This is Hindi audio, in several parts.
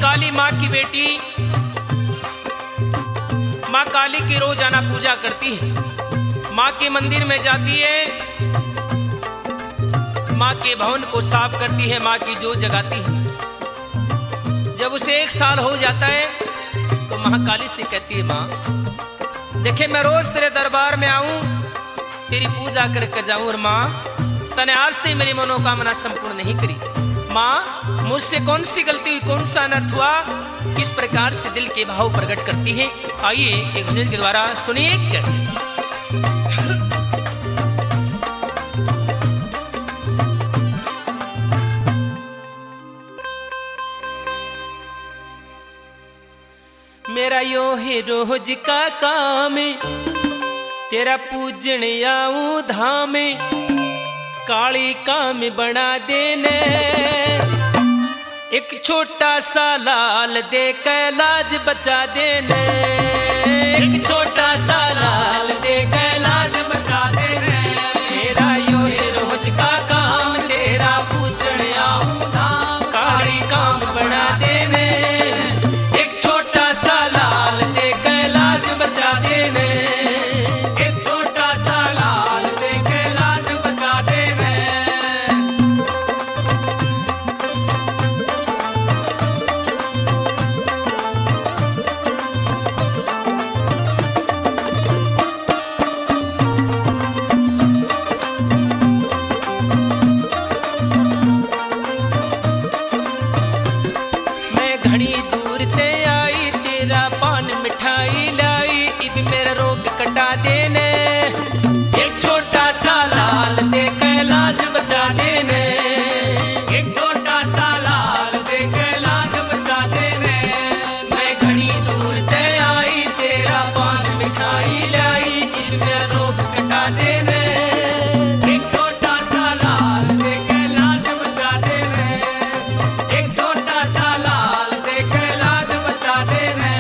काली माँ की बेटी माँ काली की रोजाना पूजा करती है, माँ के मंदिर में जाती है, माँ के भवन को साफ करती है, माँ की जोत जगाती है। जब उसे 1 साल हो जाता है तो महाकाली से कहती है, माँ देखे मैं रोज तेरे दरबार में आऊं, तेरी पूजा करके जाऊं, और माँ तने आज तक मेरी मनोकामना संपूर्ण नहीं करी। माँ मुझसे कौन सी गलती हुई, कौन सा अनर्थ हुआ, किस प्रकार से दिल के भाव प्रकट करती है। आइए एक गजल के द्वारा सुनिए कैसे। मेरा यो है रोज का काम, तेरा पूजन आऊं धाम, काली काम बना देने, एक छोटा सा लाल दे कैलाज बचा देने, एक छोटा सा लाल दे कैलाज बचा देने। तेरा यो है रोज का काम, तेरा पूजन आऊं धाम, काली काम बना देने, एक छोटा सा लाल दे कैलाज बचा देने, एक छोटा सा लाल दे कैलाज बचा देने। मैं घड़ी दूर ते आई, तेरा पान मिठाई लाई, इब मेरा रोग कटा देने, एक छोटा सा लाल दे कैलाज बचा देने, एक छोटा सा लाल दे कैलाज बचा देने। मैं घड़ी दूर ते आई, तेरा पान मिठाई लाई, इब मेरा रोग कटा देने, एक छोटा सा लाल दे कैलाज बचा देने, एक छोटा सा लाल दे कैलाज बचा देने।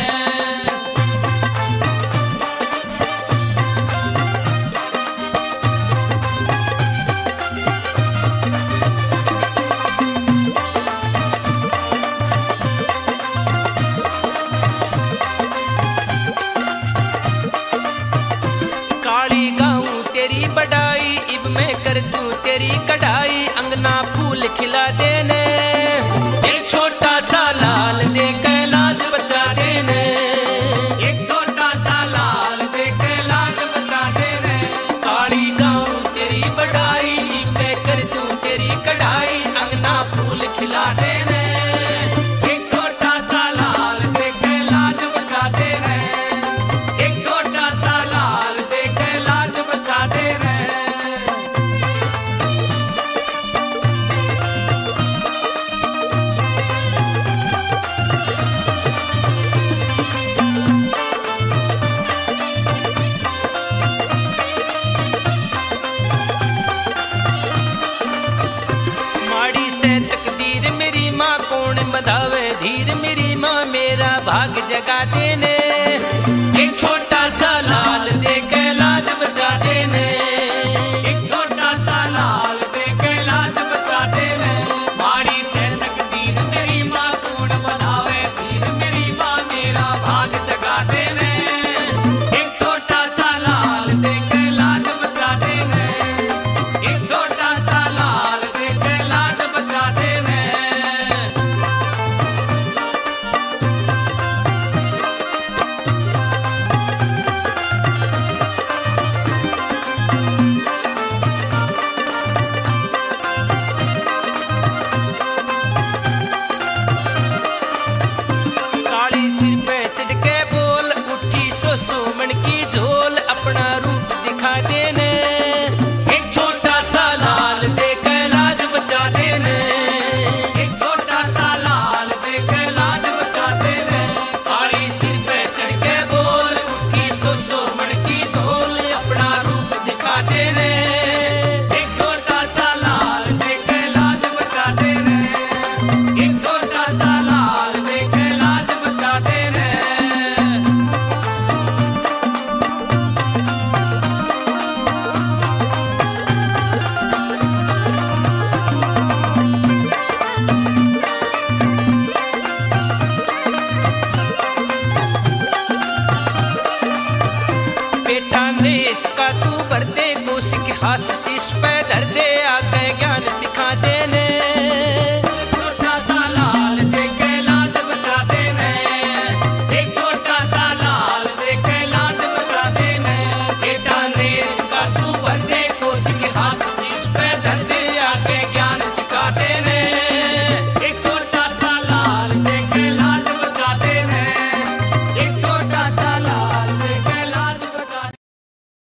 काली गाऊं तेरी बड़ाई, इब मैं कर दूं तेरी कढ़ाई, अंगना फूल खिला देने, एक छोटा सा लाल दे कैलाज बचा देने, एक छोटा सा लाल दे कैलाज बचा देने। काली गाऊं तेरी बड़ाई, इब मैं कर दूं तेरी कढ़ाई, अंगना फूल खिला देने, एक छोटा सा लाल दे कैलाज बचा देने, एक छोटा सा लाल दे कैलाज बचा देने। माड़ी से तकदीर मेरी माँ कौन बधावे धीर, मेरी माँ मेरा भाग जगा देने, एक छोटा सा लाल दे कैलाज